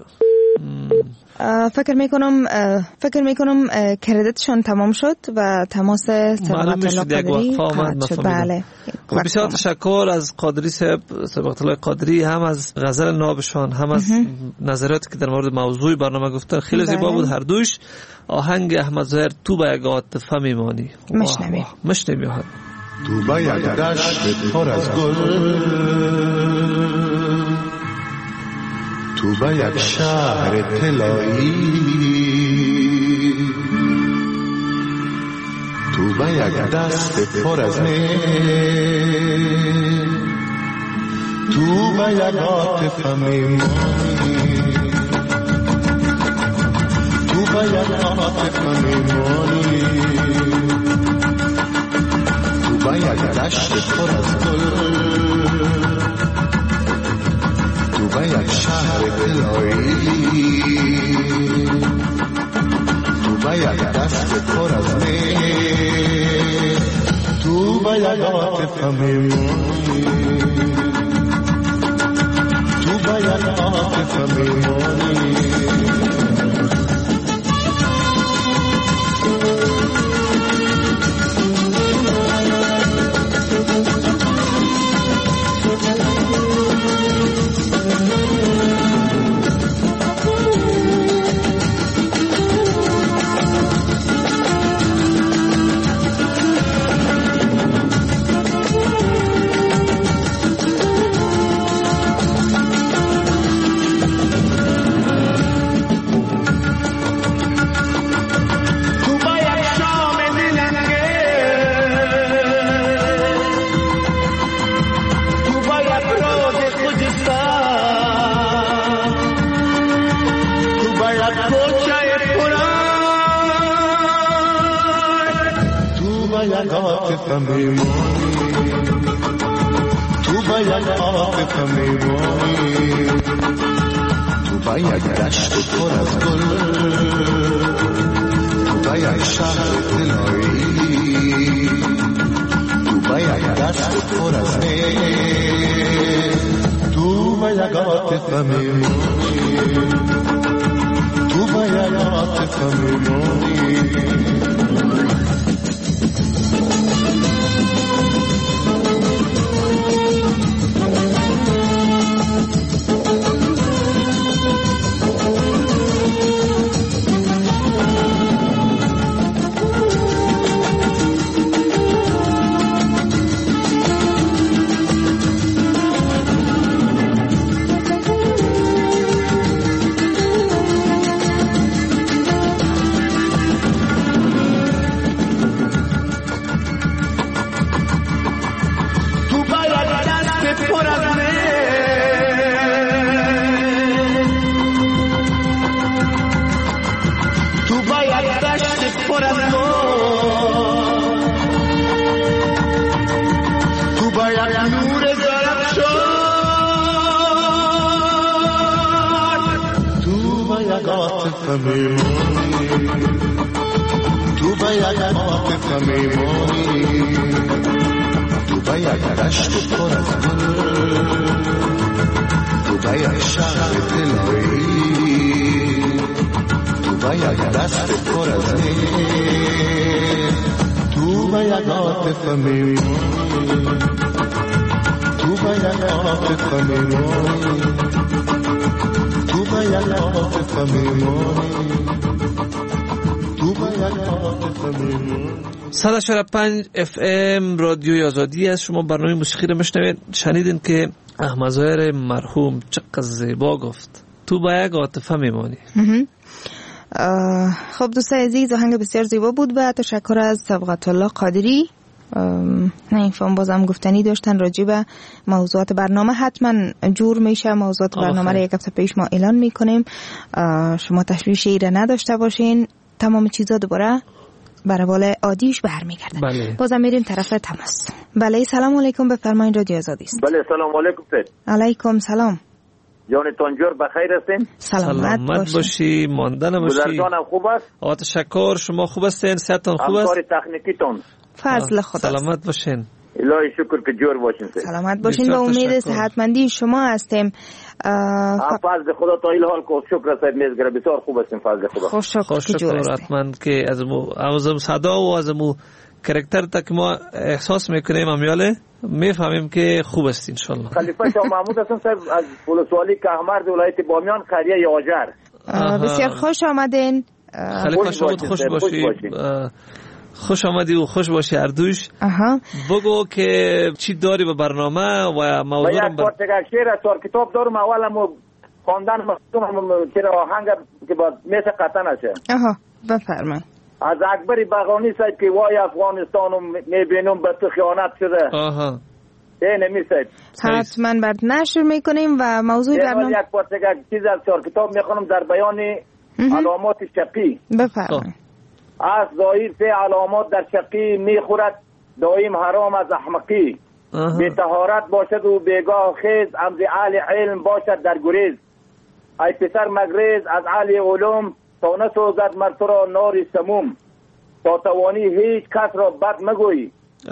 فکر میکنم فکر میکنم کردیتشون تمام شد و تماس سبقت الله قادری قطع شد. بله بسیار تشکر از قادری صاحب سبقت الله قادری هم از غزل نابشان هم از نظراتی که در مورد موضوع برنامه گفتن خیلی زیبا بود هر دوش. آهنگ احمد ظاهر تو به یک عاطفه میمانی مشنویم مشنویم تو به یک دشت پر از گل تو به یک شهر طلایی تو به یک دست پر از می تو به یک عاطفه میمانی تو به یک عاطفه میمانی تو به یک دشت پر از گل تو به یک شهر طلایی تو به یک دست پر از می تو به یک عاطفه میمانی تو به یک عاطفه میمانی تو به یک عاطفه میمانی تو به یک دشت پر از گل تو به یک شهر طلایی تو به یک دست پر از می تو به یک عاطفه میمانی تو به یک عاطفه میمانی تو به یک عاطفه میمانی تو به یک دشت پر از گل تو به یک شهر طلایی تو به یک دست پر از می به یک عاطفه میمانی، تو به یک عاطفه میمانی، تو به یک عاطفه میمانی، تو به یک عاطفه میمانی. صد و چهل و پنج اف ام رادیوی آزادی است. شما برنامه موسیقی رو میشنوید. شنیدین که احمد ظاهر مرحوم چقدر زیبا گفت تو با یک عاطفه میمانی. خب دوستان عزیز، آهنگ بسیار زیبا بود و تشکر از صبغت الله قادری. نه این فهم بازم گفتنی داشتن راجع به موضوعات برنامه. حتما جور میشه موضوعات برنامه رو یک هفته پیش ما اعلان میکنیم. شما تشویشی را نداشته باشین، تمام چیزا دوباره برای بال عادیش برمیگرده. بله. بازم میریم طرف تماس. بله سلام علیکم، بفرمایید رادیو آزادی است. بله سلام علیکم سید. علیکم سلام. جانتان جور بخیر هستین؟ سلامت, سلامت باشی، ماندن باشی. گذرتانم خوب است؟ آقا تشکر، شما خوب هستین؟ صحتتان خوب است؟ همکار تکنیکیتون فضل خدا. سلامت باشین. الهی شکر که جور باشین سید. سلامت باشین و امید صحتمندی شما هستیم. اه فضل خدا تا این حال کو شکر سید میزگره بسیار خوب هستین فضل خدا. خوش شکر که جور هستین. حتما که از مو از صدا و از مو کاراکتر تک ما احساس میکنیم امیاله میفهمیم که خوب است ان شاء الله. خلیفه شاه محمود هستم صاحب از ولسوالی کهمرد ولایت بامیان قریه یاجر. بسیار خوش آمدین. خلیفه شاه خوش باشی. خوش آمدی و خوش باشی اردوش. بگو که چی داری به برنامه و موضوع رو. یک پارچه شعر از چهار کتاب دارم. اولم خواندن مخصوصم چرا آهنگ که با میسه قطع نشه. آها بفرمایید. از اکبر بغانی سید که وای افغانستانو میبینم به تو خیانت شده. آها این نمیسید حتما برد نشر میکنیم و موضوع برنامه یک پارچه چیز از چهار کتاب میخونم در بیان علامات شقی. بفرمایید. از ظاهر سه علامات در شقی میخورد دائم حرام از احمقی. به طهارت باشد و بیگاه خیز امز علی علم باشد در گریز. ای پسر مگریز از علی علوم تا نسوزد مر تو را نار سموم. تا توانی هیچ کس را بد مگوی.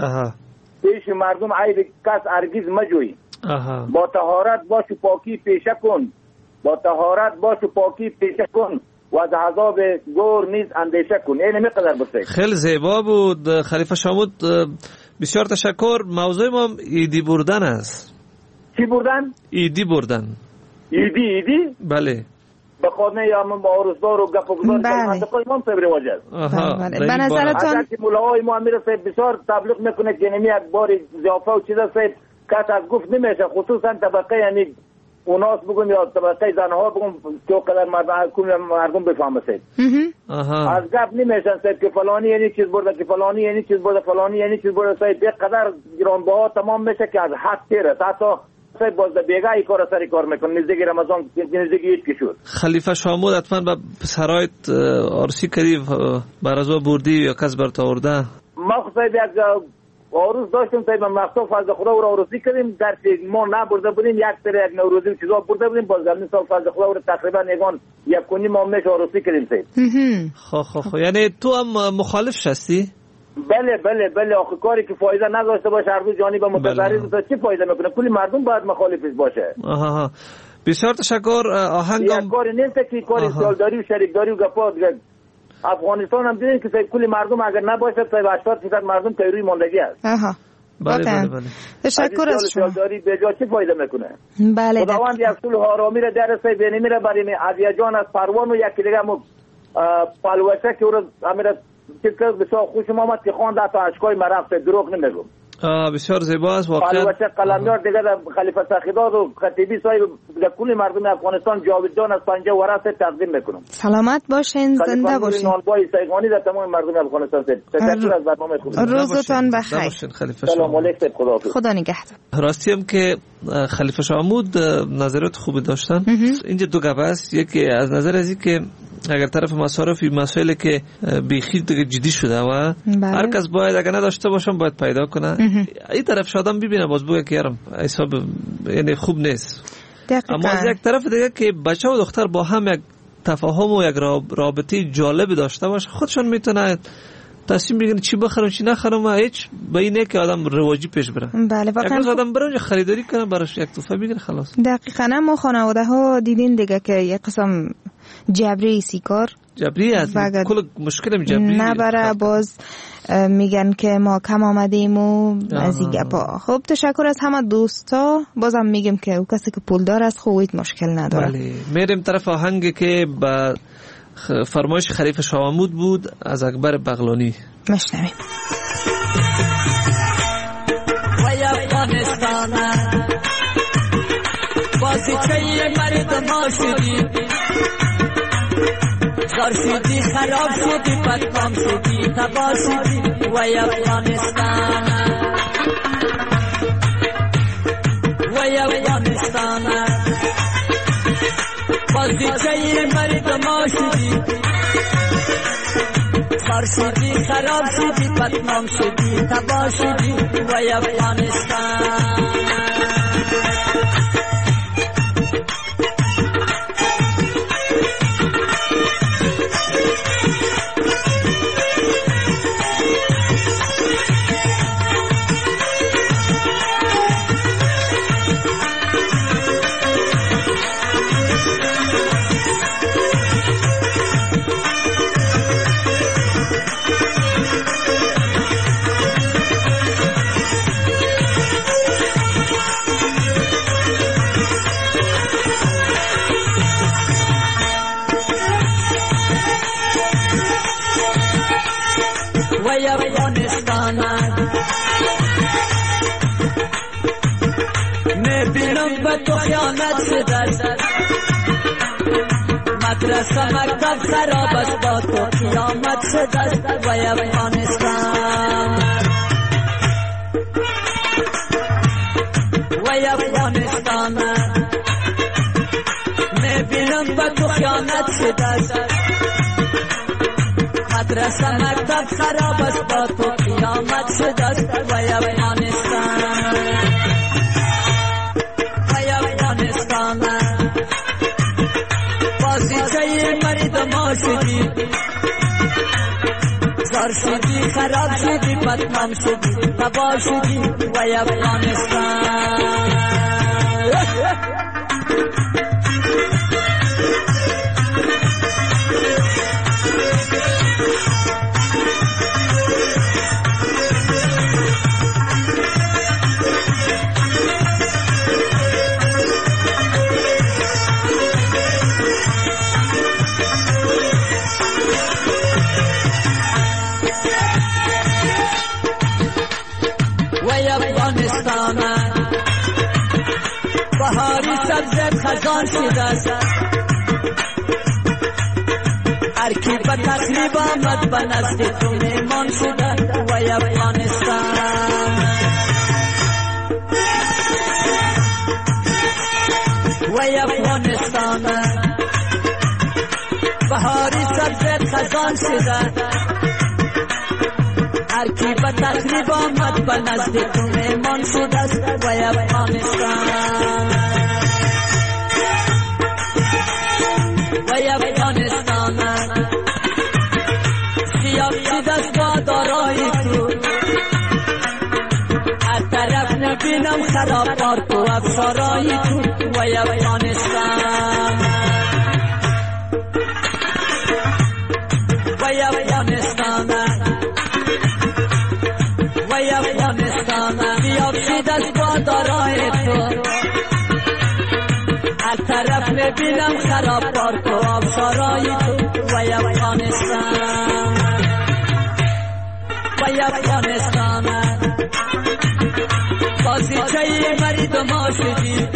پیش مردم عیب کس هرگز مجوی. با طهارت باش و پاکی پیشه کن. با طهارت باش و پاکی پیشه کن و از عذاب گور نیز اندیشه کن. این میقدر بسید. خیلی زیبا بود خلیفه شامود، بسیار تشکر. موضوع ما ایدی بردن است. چی بردن؟ ایدی بردن. ایدی ایدی؟ بله. به خانه یا من با عرضدار و گپ و گذار منطقه امام صاحب رواج است. به نظرتان اگر که ملاهای ما امیر صاحب بسیار تبلیغ میکنه که نمی یک بار ضیافه و چیزا صاحب کس از گفت نمیشه، خصوصا طبقه یعنی اوناس بگم یا طبقه زنها بگم که قدر مردم کل مردم بفهمه صاحب. از گپ نمیشن صاحب که فلانی یعنی چیز برده که فلانی یعنی چیز برده فلانی یعنی چیز برده صاحب یک قدر گرانبها تمام میشه که از حد تیره حتی صاحب باز بیگاه ای کار سری کار میکنه. نزدیک رمضان نزدیک عید که شد خلیفه شامود حتما به پسرایت عرسی کردی برازو بردی یا کس برت آورده؟ ما خود صاحب یک عروس داشتیم صاحب مخصوص فضل خدا رو عروسی کردیم در ما نبرده بودیم یک سری یک نوروزی چیزا برده بودیم باز گرمی سال فضل خدا رو تقریبا یگان یک کنی ما میش عروسی کردیم صاحب. خب خب خب یعنی تو هم مخالف هستی؟ بله بله بله آخه کاری که فایده نداشته باشه هر روز جانب متضرر بله. چی فایده میکنه؟ کلی مردم باید مخالفش باشه. آها بسیار تشکر. آهنگم یک کاری نیست که کاری سیالداری و شریکداری و گپا دیگه. افغانستان هم دیدین که کلی مردم اگر نباشه تا هشتاد درصد مردم تیروی ماندگی است. آها بله بله بله. تشکر از شما. سیالداری به جا چی فایده میکنه؟ بله خداوند یک صلح آرامی را در سه بین میره برای عزیزان از پروان و یکی دیگه مو پالوشه که اون امیر چیزا بسیار خوش آمد که خواند تا اشکای مرفت دروغ نمیگم. آه بسیار زیبا است واقعا. پالوشه قلمیار دیگه خلیفه سخیداد و خطیبی صاحب کل مردم افغانستان جاودان از پنجه ورث تقدیم میکنم. سلامت باشین، زنده باشین. نانبای سیغانی در تمام مردم افغانستان تشکر از برنامه خوب. روزتون بخیر. سلام علیکم. خدا خدا نگهدار. راستی هم که خلیفه شامود نظرات خوبی داشتن. اینجا دو گپ است. یکی از نظر از این که اگر طرف مصارفی مسائلی که بیخی دیگه جدی شده و بله. هر کس باید اگر نداشته باشم باید پیدا کنه. این طرف شادم ببینه باز بگه که یارم حساب یعنی خوب نیست. دقیقا. اما از یک طرف دیگه که بچه و دختر با هم یک تفاهم و یک رابطه جالب داشته باشه خودشون میتونه تصمیم بگیرن چی بخرم چی نخرم و هیچ به اینه که آدم رواجی پیش بره. بله واقعا اگر آدم بره خریداری کنه براش یک تحفه بگیره خلاص. دقیقاً ما خانواده ها دیدین دیگه که یک قسم جبری سیکار جبری است، کل مشکل جبری نبره. باز میگن که ما کم آمدیم و از این گپا. خب تشکر از همه دوستا. بازم میگم که او کسی که پولدار است خویت مشکل نداره. بله. میریم طرف آهنگی که با فرمایش خلیفه شاهمود بود از اکبر بغلانی. مشنویم. وای افغانستان بازیچه مرد ما شدی، زار شدی، خراب شدی، بدنام شدی، تباه شدی. وای افغانستان، وای افغانستان بازیچه مرد ما شدی، زار شدی، خراب شدی، بدنام شدی، تباه شدی. وای افغانستان. وای افغانستان میبینم به تو خیانت شده، مدرسه مکتب خراب است، با تو قیامت شده. وای افغانستان، وای افغانستان میبینم به تو خیانت شده، مدرسه مکتب خراب است، با تو قیامت شده. وای افغانستان، وای افغانستان بازیچه مرد ما شدی، زار شدی، خراب شدی، بدنام شدی، تباه شدی. وای افغانستان. بهاری سبزت خزان شده، هر کی به تقریب آمد به نزد تو میمان شده. وای افغانستان، وای افغانستان بهاری سبزت خزان شده، هر کی به تقریب آمد به نزد تو میمان شده. وای افغانستان، وای افغانستان سیاه شده است با دارای تو، هر طرف نبینم خراب پارک و افسارای تو. وای افغانستان، وای افغانستان، وای افغانستان سیاه شده است با دارای تو، هر طرف نبینم خراب پارک و افسارای تو. وای افغانستان، وای افغانستان بازیچه مرد ما شدی.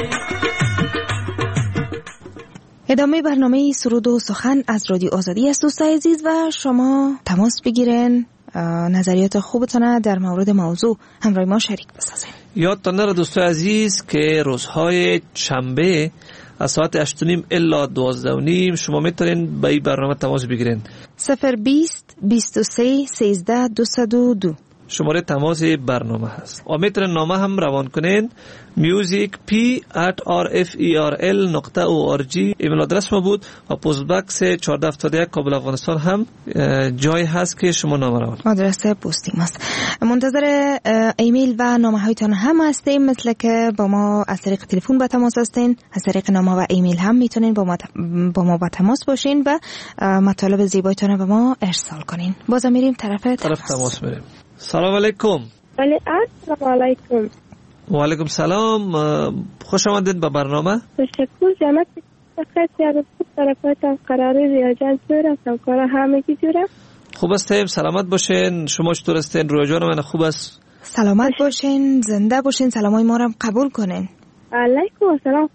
ادامه برنامه سرود و سخن از رادیو آزادی است دوستای عزیز، و شما تماس بگیرن، نظریات خوبتون در مورد موضوع همراه ما شریک بسازین. یادتان نره دوستای عزیز که روزهای شنبه از ساعت هشت و نیم الا دوازده و نیم شما میتونین به این برنامه تماس بگیرین. صفر بیست بیست و سه سیزده دوصد و دو شماره تماس برنامه هست و میتونین نامه هم روان کنین music p at r f e r l نقطه او آر جی ایمیل آدرس ما بود و پست باکس چهارده هفتاد و یک کابل افغانستان هم جای هست که شما نامه روان. آدرس پستی ماست. منتظر ایمیل و نامه هایتان هم هستیم، مثل که با ما از طریق تلفن با تماس هستین، از طریق نامه و ایمیل هم میتونین با ما با ما با تماس باشین و مطالب زیبایتان به ما ارسال کنین. باز میریم طرف تماس. طرف تماس میریم. سلام علیکم. السلام علیکم. و علیکم سلام. خوش آمدید به برنامه. تشکر جناب. خیلی از طرفاتان قراره ریاضت جوره سمکارا همگی جوره. خوب هستیم، سلامت باشین. شما چطور هستین؟ رویا جان من خوب است. سلامت باشین، زنده باشین، سلامای ما رو قبول کنین. علیکم السلام.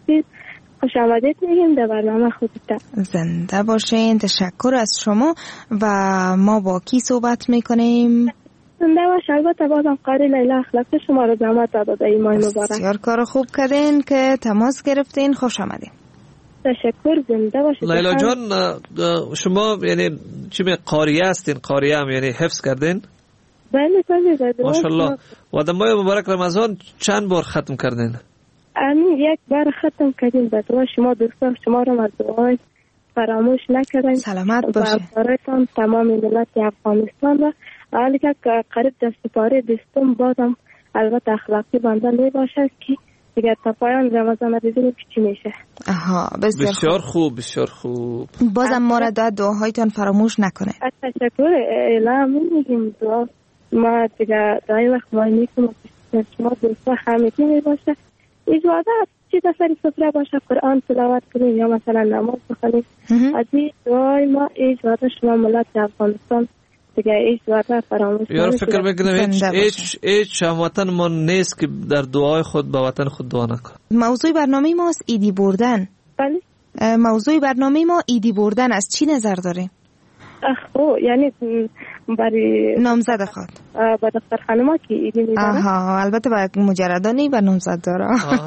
خوش آمدید میگیم در برنامه خودتان. زنده باشین، تشکر از شما. و ما با کی صحبت میکنیم؟ زنده باش. البته بازم قاری لیلا اخلاقی شما رو زحمت داده ای ماه مبارک. بسیار کار خوب کردین که تماس گرفتین. خوش آمدین. تشکر. زنده باشید لیلا جان. شما یعنی چی می قاریه هستین؟ قاریه هم یعنی حفظ کردین؟ بله بله. ماشاءالله. و در ماه مبارک رمضان چند بار ختم کردین؟ امین یک بار ختم کردیم. به دعا شما دوستان شما رو از دعای فراموش نکردین. سلامت باشید. برایتان تمام ملت افغانستان و حالی که قریب در سپاره بیستم بازم البته اخلاقی بنده می باشد که دیگر تا پایان رمضان ببینیم که چی میشه. آها بسیار, بسیار خوب. بسیار خوب. بازم ما را دعا دعاهایتان فراموش نکنه. تشکر. اعلام میگیم دعا ما دیگر دعای وقت ما میکنم شما دوستا همگی می باشه. اجازه چی دفعه سفره باشه قرآن تلاوت کنیم یا مثلا نماز بخونیم. از این دعای ما اجازه شما ملت افغانستان دیگه اجازه فراموش کنیم. یار فکر میکنم هیچ هیچ هموطن ما نیست که در دعای خود به وطن خود دعا نکنه. موضوع برنامه ما است ایدی بردن. بله. موضوع برنامه ما ایدی بردن است. چی نظر دارین؟ خب یعنی برای نامزد خود با دختر خانما که ایدی میداره. آها البته با مجردانی با نامزد داره.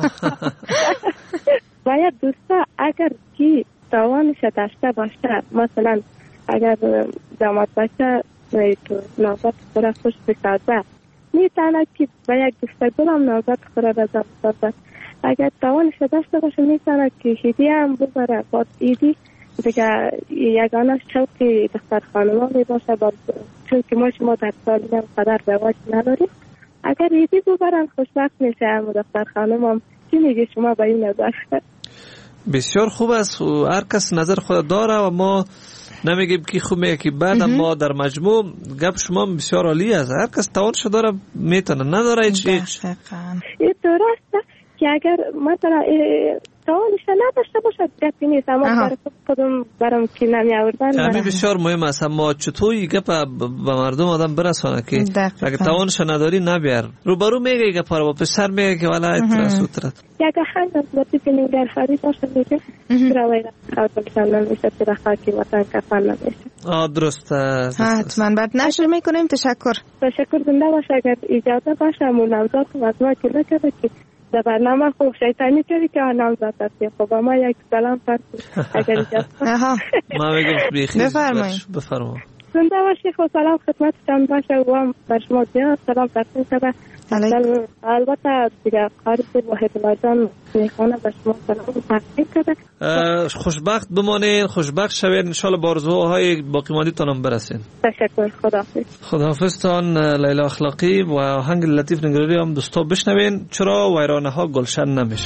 باید دوستا اگر کی توانش داشته باشه، مثلا اگر داماد باشه تو نامزد خورا خوش بسازه میتونه که با یک دوستا گلم نامزد خورا رضا بسازه. اگر توانش داشته باشه میتونه که هدی هم ببره با ایدی دیگه یگانه شوقی دختر خانما می باشه با چون که ما شما در سالی هم قدر رواج نداریم. اگر ایدی ببرن خوشبخت میشه هم دختر خانما. چی میگه شما با این نظر؟ بسیار خوب است. هر کس نظر خود داره و ما نمیگیم که خوب میگه که بعد ما در مجموع گپ شما بسیار عالی است. هر کس توانش داره میتونه، نداره هیچ هیچ. این درسته که اگر مثلا توانش نداشته باشد گپی نیست، اما برای خودم برام که نمی آوردن همین بسیار مهم است. اما چطور این گپ به مردم آدم برسانه که اگه توانش نداری نبیار. روبرو میگه گپ رو با پسر میگه که والا اترس اترس یک خند از وقتی که نگر خری باشه میگه روی خواهد نمیشه تیره خاکی وطن کفن نمیشه. آه درست است. حتما بعد نشر میکنیم. تشکر. تشکر. زنده باشه. اگر اجازه باشه مولمزات و از ما که نکرده که در برنامه خوب شیطانی کردی که آنام زد است. خب ما یک سلام فرسید اگر اجازه. ما بگم بیخیز بفرمایید. زنده باشی. خب سلام خدمتتان باشه و هم بر شما زیاد سلام فرسید شده. البته دیگه قاری واحد لازم میخوانه بر شما سلام فرسید شده. خوشبخت بمانین، خوشبخت شوین، انشالله بارزوهای باقی ماندی تانم برسین. تشکر. خداحافظ. خداحافظ تان لیلا اخلاقی. و آهنگ لطیف نگاری هم دوستا بشنوین. چرا ویرانه ها گلشن نمیشه؟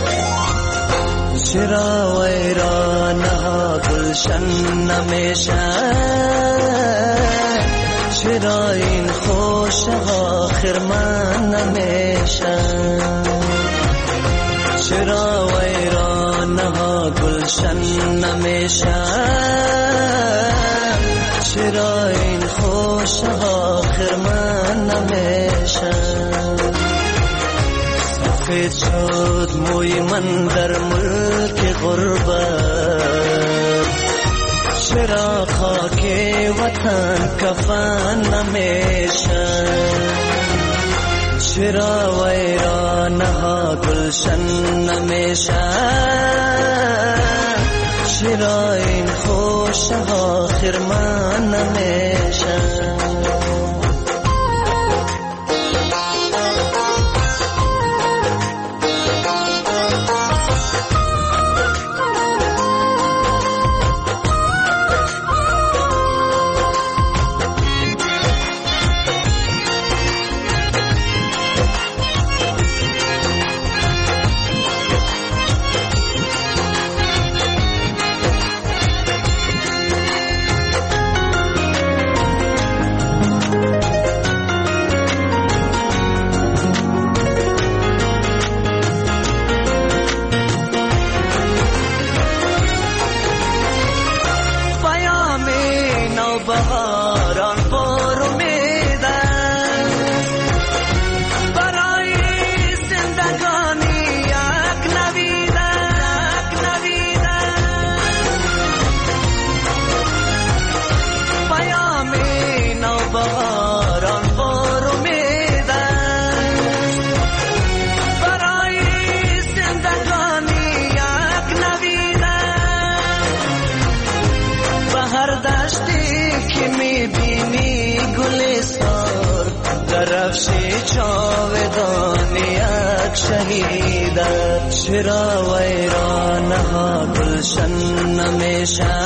چرا ویرانه ها گلشن نمیشه؟ چرا این خوش ها خرمن نمیشه؟ چرا ویرانه ها گلشن نمیشه؟ چرا این خوش ها خرمن نمیشه؟ سفید شد موی من در ملک غربت، چرا خاک وطن کفن نمیشه؟ چرا ویرانه ها گلشن نمیشه؟ چرا این خوش ها خرمن نمیشه؟ بخشی جاودانی یک شهیدت چرا ویرانه ها گلشن نمیشه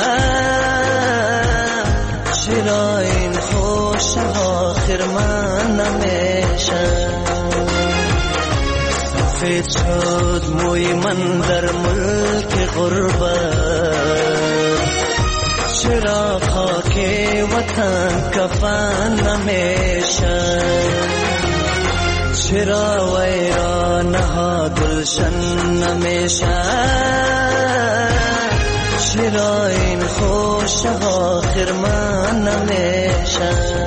چرا این خوش آخر من نمیشه سفید شد موی من در ملک غربت چرا خاک وطن کفن نمیشه چرا ویرانه ها گلشن نمیشه چرا این خوش آخر من نمیشه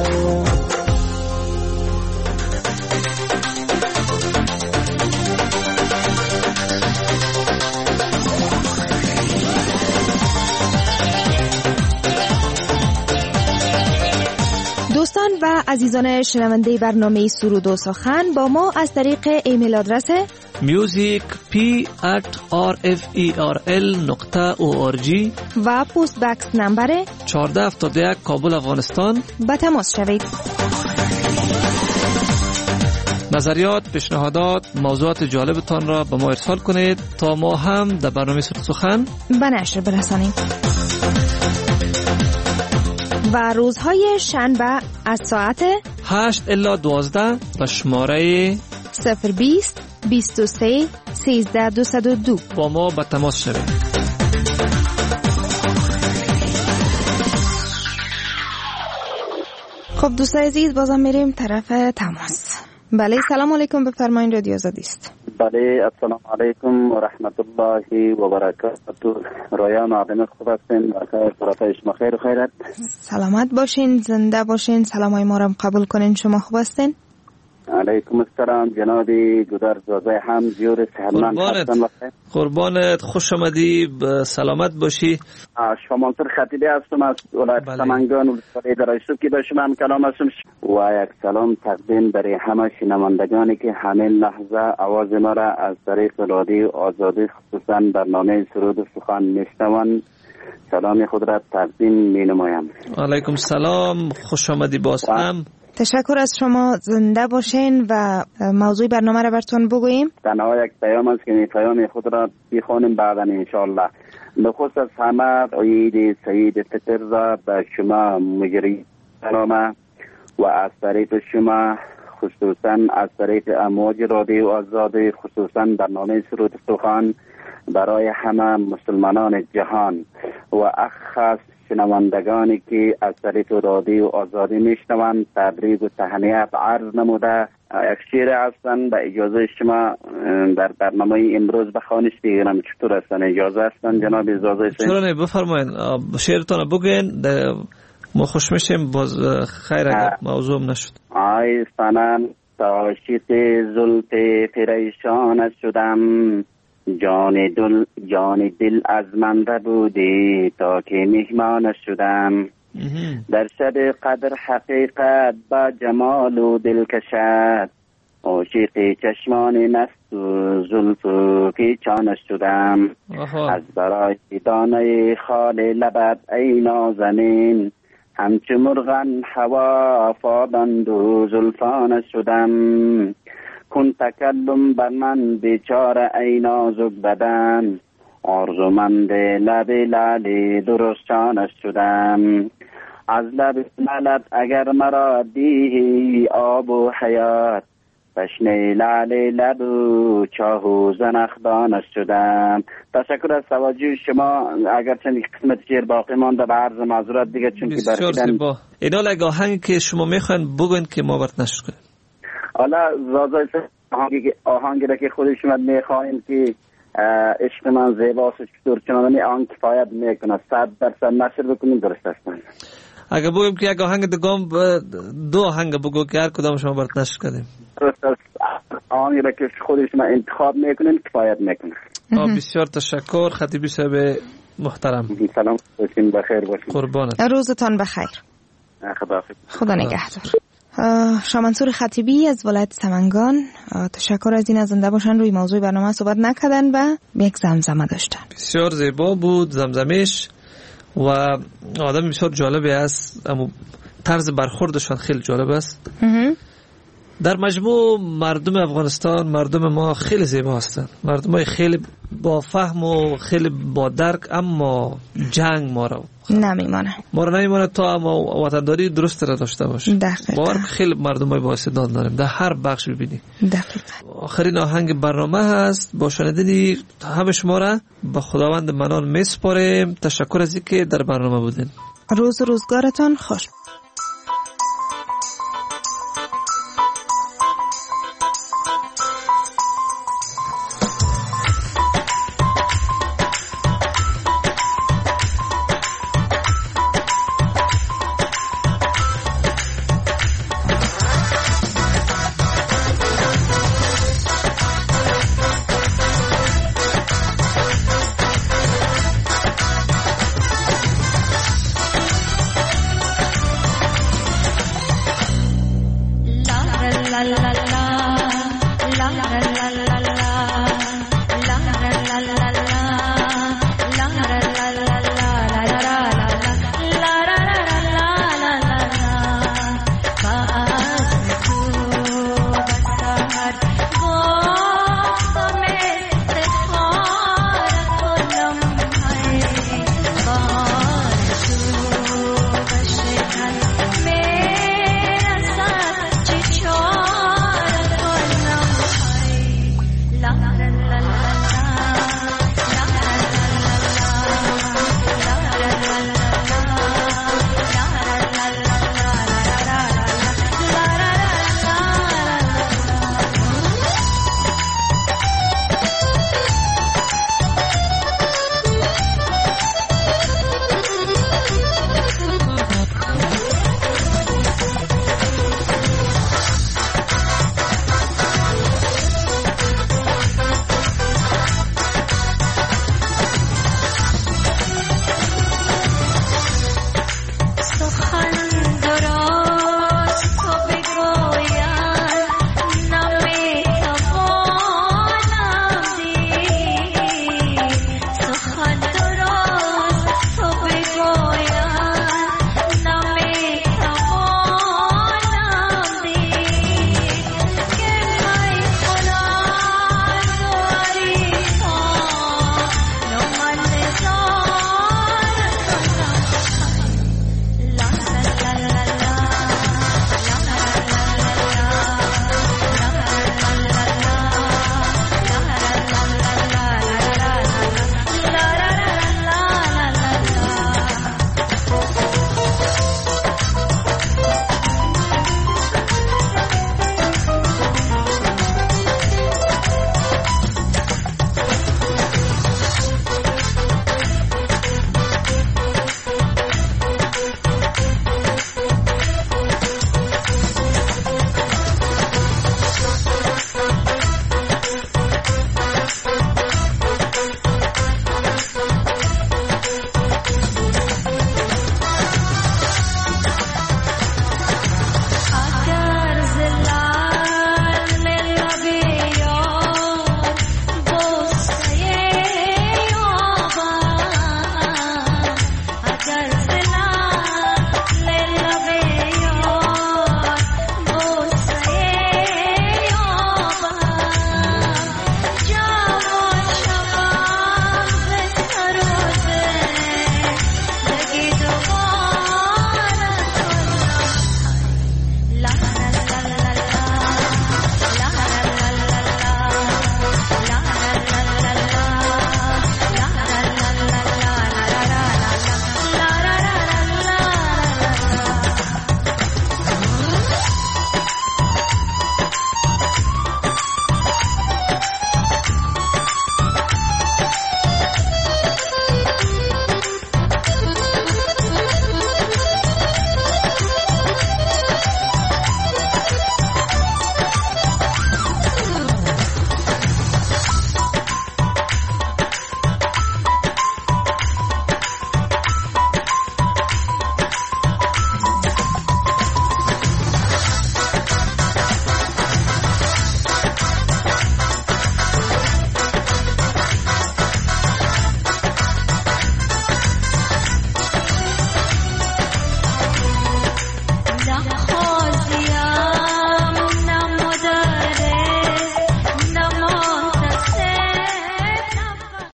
دوستان و عزیزان شنونده برنامه سرود و سخن با ما از طریق ایمیل آدرس music p at r f e r l نقطه او آر جی و پست بکس نمبر چهارده هفتاد و یک کابل افغانستان به تماس شوید. نظریات، پیشنهادات، موضوعات جالبتان را به ما ارسال کنید تا ما هم در برنامه سرود و سخن به نشر برسانیم. و روزهای شنبه از ساعت هشت الی دوازده به شماره صفر بیست بیست و سه سیزده دویست و دو با ما به تماس شوید. خب دوستای عزیز بازم میریم طرف تماس. بله سلام علیکم، بفرمایید رادیو آزادی است. بله السلام علیکم و رحمت الله و برکاته. رایان آدم خوب هستین، برکات شما خیر و خیرت. سلامت باشین، زنده باشین، سلامای ما را قبول کنین. شما خوب هستین؟ علیکم السلام جنابی گودر زازه هم زیور سهلمند هستم. قربانت، خوش آمدی، سلامت باشی. شما منصور خطیبی هستم از ولایت سمنگان و ولایت رایسوب که به شما هم کلام هستم و یک سلام تقدیم برای همه شنوندگانی که همین لحظه آواز ما را از طریق رادیو آزادی خصوصا برنامه سرود و سخن میشنوند. سلام خود را تقدیم می نمایم. علیکم سلام، خوش آمدی باز هم. تشکر از شما، زنده باشین و موضوع برنامه را براتون بگوییم. تنها یک پیام است که پیام خود را بخوانیم بعدا انشاءالله. نخست از همه عید سعید فطر را به شما مجری سلامه و از طریق شما خصوصا از طریق امواج رادیو آزادی خصوصا برنامه سرود سخن برای همه مسلمانان جهان و اخص شنوندگانی که از طریق رادیو آزادی میشنوند تبریک و تهنیت عرض نموده یک شعر هستن به اجازه شما در برنامه امروز بخوانش بگیرم. چطور هستن؟ اجازه هستن جناب اجازه هستن؟ چرا نه، بفرمایید شعرتون بگین، ما خوش میشیم. باز خیر اگر موضوع نشد. آی سنن عاشق زلف پریشان شدم جان دل جان دل از من بودی تا که مهمان شدم در شب قدر حقیقت با جمال و دل کشد عاشق چشمان نست و زلف و پیچان شدم از برای دانه خال لبت ای نازنین همچو مرغان هوا فادند و زلفان شدم کن تکلم بر من بیچاره ای نازک بدن آرزومند لب لعل درست چانش شدم از لب لعلت اگر مرا دیهی آب و حیات تشنه لعل لب و چاه و زنخدانش شدم. تشکر از توجه شما. اگر چند قسمت شعر باقی مانده به عرض معذرت دیگه چون که برخیدن اینا لگه آهنگی که شما میخواین بگوین که ما برد نشد کنیم. حالا زازای آهنگی آهنگی را که خود شما میخواین که عشق من زیباست چطور چنانی آن کفایت میکنه صد درصد نشر بکنیم درست هستن. اگه بگیم که یک آهنگ دگام دو آهنگ بگو که هر کدام شما برد نشر کنیم. درست است. آهنگی را که خود شما انتخاب میکنین کفایت میکنه. بسیار تشکر خطیبی صاحب محترم. سلام باشین، بخیر باشین. قربانت. روزتان بخیر. خداحافظ. خدا نگهدار. شاه منصور خطیبی از ولایت سمنگان، تشکر از این از زنده باشن روی موضوع برنامه صحبت نکردن و یک زمزمه داشتن. بسیار زیبا بود زمزمش و آدم بسیار جالبی است، اما طرز برخوردشان خیلی جالب است. در مجموع مردم افغانستان مردم ما خیلی زیبا هستند، مردم های خیلی با فهم و خیلی با درک، اما جنگ ما رو نمیمانه ما رو نمیمانه تا ما وطنداری درست را داشته باشیم. دقیقاً خیلی مردم های با استعداد داریم در هر بخش ببینی. دقیقاً. آخرین آهنگ برنامه هست، با شنیدنی همه شما را به خداوند منان میسپاریم. تشکر از اینکه در برنامه بودین. روز روزگارتان خوش.